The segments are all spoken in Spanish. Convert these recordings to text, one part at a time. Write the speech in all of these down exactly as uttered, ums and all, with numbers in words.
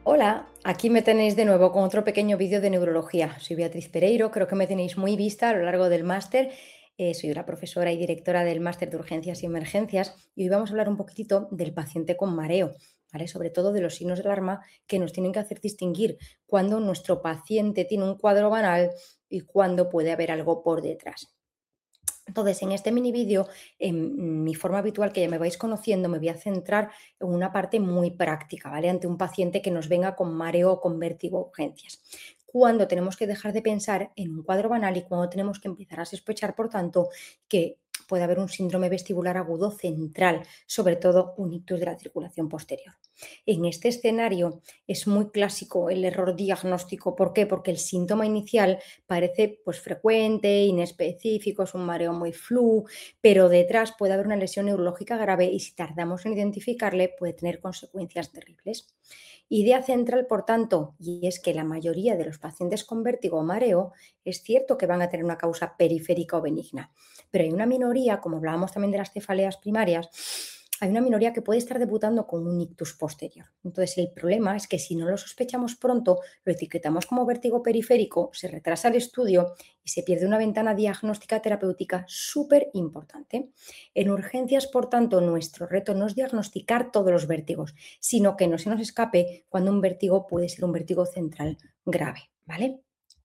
Hola, aquí me tenéis de nuevo con otro pequeño vídeo de neurología. Soy Beatriz Pereiro, creo que me tenéis muy vista a lo largo del máster. Eh, soy la profesora y directora del máster de urgencias y emergencias y hoy vamos a hablar un poquitito del paciente con mareo, ¿vale? Sobre todo de los signos de alarma que nos tienen que hacer distinguir cuando nuestro paciente tiene un cuadro banal y cuando puede haber algo por detrás. Entonces, en este mini vídeo, en mi forma habitual que ya me vais conociendo, me voy a centrar en una parte muy práctica, ¿vale? Ante un paciente que nos venga con mareo o con vértigo o urgencias. Cuando tenemos que dejar de pensar en un cuadro banal y cuando tenemos que empezar a sospechar, por tanto, que puede haber un síndrome vestibular agudo central, sobre todo un ictus de la circulación posterior. En este escenario es muy clásico el error diagnóstico. ¿Por qué? Porque el síntoma inicial parece pues frecuente, inespecífico, es un mareo muy flu, pero detrás puede haber una lesión neurológica grave y si tardamos en identificarle puede tener consecuencias terribles. Idea central, por tanto, y es que la mayoría de los pacientes con vértigo o mareo es cierto que van a tener una causa periférica o benigna, pero hay una minoría, como hablábamos también de las cefaleas primarias, hay una minoría que puede estar debutando con un ictus posterior. Entonces, el problema es que si no lo sospechamos pronto, lo etiquetamos como vértigo periférico, se retrasa el estudio y se pierde una ventana diagnóstica terapéutica súper importante. En urgencias, por tanto, nuestro reto no es diagnosticar todos los vértigos, sino que no se nos escape cuando un vértigo puede ser un vértigo central grave, ¿vale?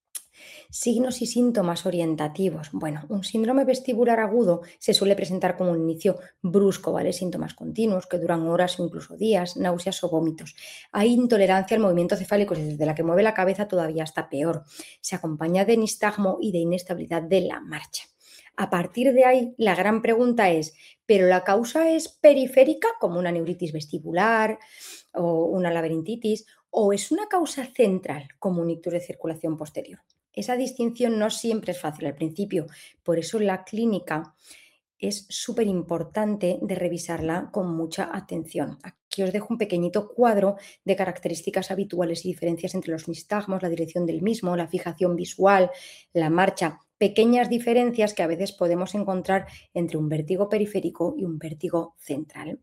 Signos y síntomas orientativos. Bueno, un síndrome vestibular agudo se suele presentar como un inicio brusco, ¿vale? Síntomas continuos que duran horas o incluso días, náuseas o vómitos. Hay intolerancia al movimiento cefálico y desde la que mueve la cabeza todavía está peor. Se acompaña de nistagmo y de inestabilidad de la marcha. A partir de ahí, la gran pregunta es, ¿pero la causa es periférica, como una neuritis vestibular o una laberintitis, o es una causa central, como un ictus de circulación posterior? Esa distinción no siempre es fácil al principio, por eso la clínica es súper importante de revisarla con mucha atención. Aquí os dejo un pequeñito cuadro de características habituales y diferencias entre los nistagmos, la dirección del mismo, la fijación visual, la marcha, pequeñas diferencias que a veces podemos encontrar entre un vértigo periférico y un vértigo central.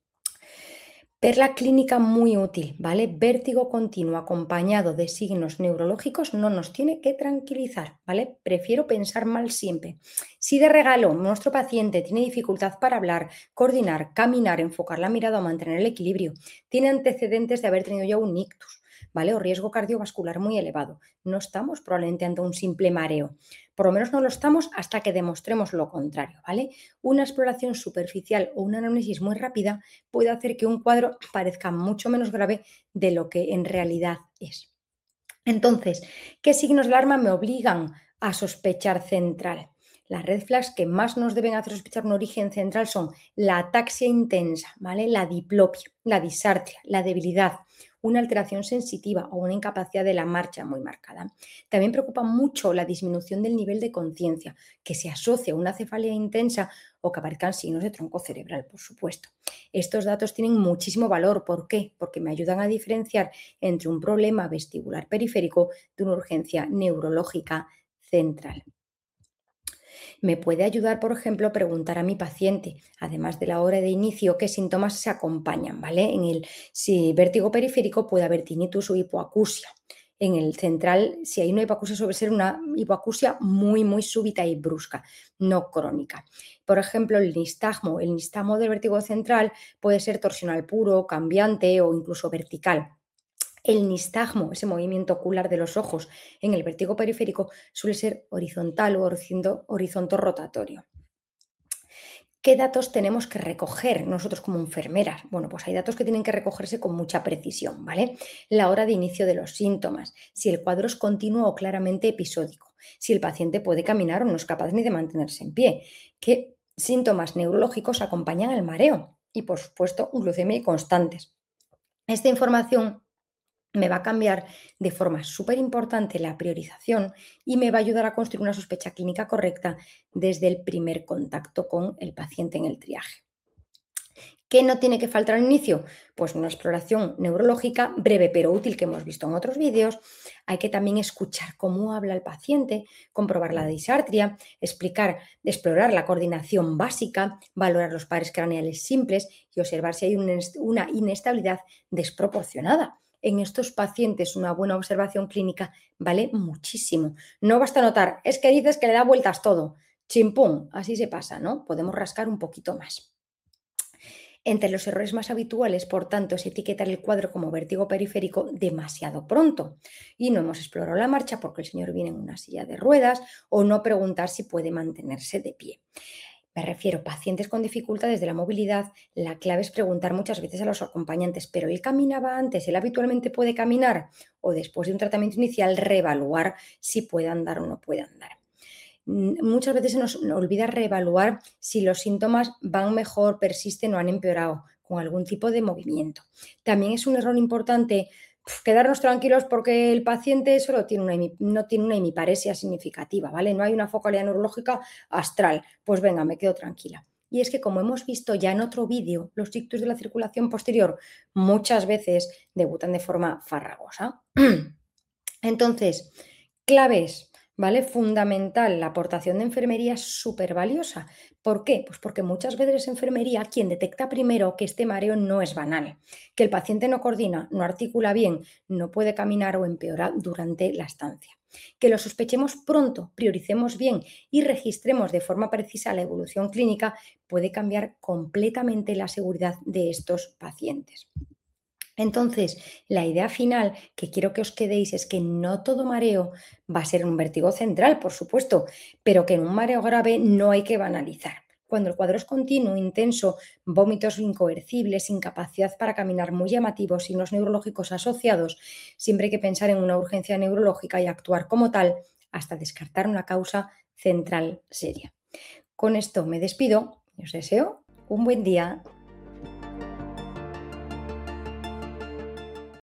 Perla clínica muy útil, ¿vale? Vértigo continuo acompañado de signos neurológicos no nos tiene que tranquilizar, ¿vale? Prefiero pensar mal siempre. Si de regalo nuestro paciente tiene dificultad para hablar, coordinar, caminar, enfocar la mirada o mantener el equilibrio, tiene antecedentes de haber tenido ya un ictus, ¿vale? O riesgo cardiovascular muy elevado. No estamos probablemente ante un simple mareo. Por lo menos no lo estamos hasta que demostremos lo contrario, ¿vale? Una exploración superficial o una anamnesis muy rápida puede hacer que un cuadro parezca mucho menos grave de lo que en realidad es. Entonces, ¿qué signos de alarma me obligan a sospechar central? Las red flags que más nos deben hacer sospechar un origen central son la ataxia intensa, ¿vale? La diplopia, la disartria, la debilidad, una alteración sensitiva o una incapacidad de la marcha muy marcada. También preocupa mucho la disminución del nivel de conciencia, que se asocia a una cefalea intensa o que aparezcan signos de tronco cerebral, por supuesto. Estos datos tienen muchísimo valor. ¿Por qué? Porque me ayudan a diferenciar entre un problema vestibular periférico de una urgencia neurológica central. Me puede ayudar, por ejemplo, preguntar a mi paciente, además de la hora de inicio, qué síntomas se acompañan, ¿vale? En el si vértigo periférico puede haber tinnitus o hipoacusia. En el central, si hay una hipoacusia, suele ser una hipoacusia muy, muy súbita y brusca, no crónica. Por ejemplo, el nistagmo. El nistagmo del vértigo central puede ser torsional puro, cambiante o incluso vertical. El nistagmo, ese movimiento ocular de los ojos en el vértigo periférico, suele ser horizontal o horizonto rotatorio. ¿Qué datos tenemos que recoger nosotros como enfermeras? Bueno, pues hay datos que tienen que recogerse con mucha precisión, ¿vale? La hora de inicio de los síntomas, si el cuadro es continuo o claramente episódico, si el paciente puede caminar o no es capaz ni de mantenerse en pie, qué síntomas neurológicos acompañan al mareo y, por supuesto, glucemia constantes. Esta información me va a cambiar de forma súper importante la priorización y me va a ayudar a construir una sospecha clínica correcta desde el primer contacto con el paciente en el triaje. ¿Qué no tiene que faltar al inicio? Pues una exploración neurológica breve pero útil que hemos visto en otros vídeos. Hay que también escuchar cómo habla el paciente, comprobar la disartria, explicar, explorar la coordinación básica, valorar los pares craneales simples y observar si hay una inestabilidad desproporcionada. en estos pacientes una buena observación clínica vale muchísimo. No basta notar, es que dices que le da vueltas todo. Chimpún, así se pasa, ¿no? Podemos rascar un poquito más. Entre los errores más habituales, por tanto, es etiquetar el cuadro como vértigo periférico demasiado pronto y no hemos explorado la marcha porque el señor viene en una silla de ruedas o no preguntar si puede mantenerse de pie. Me refiero a pacientes con dificultades de la movilidad, la clave es preguntar muchas veces a los acompañantes, ¿pero él caminaba antes? ¿Él habitualmente puede caminar? O después de un tratamiento inicial, reevaluar si puede andar o no puede andar. Mm, Muchas veces se nos olvida reevaluar si los síntomas van mejor, persisten o han empeorado con algún tipo de movimiento. También es un error importante pf, quedarnos tranquilos porque el paciente solo tiene una, hemi- no tiene una hemiparesia significativa, ¿vale? No hay una focalidad neurológica astral. Pues venga, me quedo tranquila. Y es que, como hemos visto ya en otro vídeo, los ictus de la circulación posterior muchas veces debutan de forma farragosa. Entonces, claves, ¿vale? Fundamental, la aportación de enfermería es súper valiosa. ¿Por qué? Pues porque muchas veces es enfermería quien detecta primero que este mareo no es banal, que el paciente no coordina, no articula bien, no puede caminar o empeora durante la estancia. Que lo sospechemos pronto, prioricemos bien y registremos de forma precisa la evolución clínica puede cambiar completamente la seguridad de estos pacientes. Entonces, la idea final que quiero que os quedéis es que no todo mareo va a ser un vértigo central, por supuesto, pero que en un mareo grave no hay que banalizar. Cuando el cuadro es continuo, intenso, vómitos incoercibles, incapacidad para caminar muy llamativos, signos neurológicos asociados, siempre hay que pensar en una urgencia neurológica y actuar como tal hasta descartar una causa central seria. Con esto me despido y os deseo un buen día.